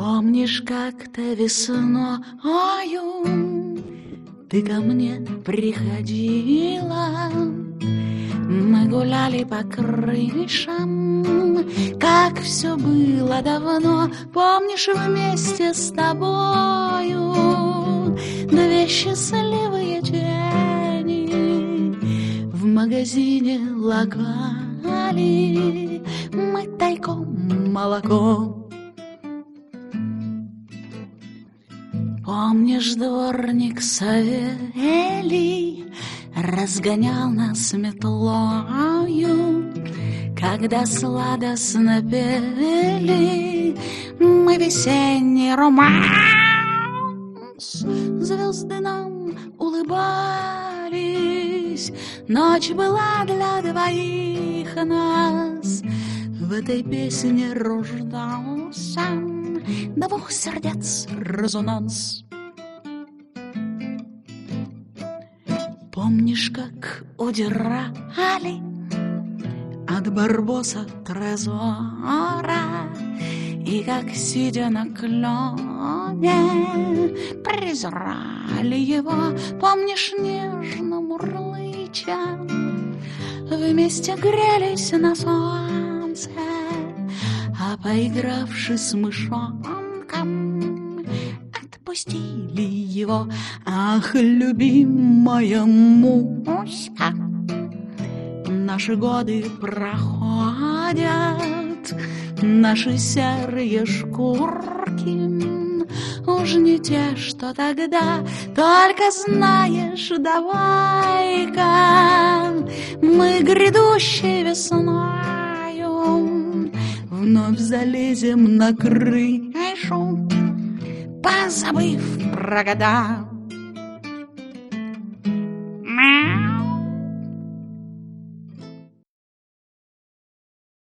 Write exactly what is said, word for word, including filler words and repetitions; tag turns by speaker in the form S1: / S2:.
S1: Помнишь, как-то весною ты ко мне приходила? Мы гуляли по крышам, как все было давно. Помнишь, вместе с тобою две счастливые тени в магазине локали мы тайком молоко. Помнишь, дворник Савелий разгонял нас метлою, когда сладостно пели мы весенний романс. Звезды нам улыбались, ночь была для двоих нас. В этой песне рождался двух сердец резонанс. Помнишь, как удирали от Барбоса Трезора, и как, сидя на клене, презирали его? Помнишь, нежно мурлыча вместе грелись на солнце, а поигравши с мышонком, отпустили его? Ах, любимая Муська, наши годы проходят, наши серые шкурки уж не те, что тогда. Только знаешь, давай-ка мы грядущей весною вновь залезем на крышу, позабыв про года.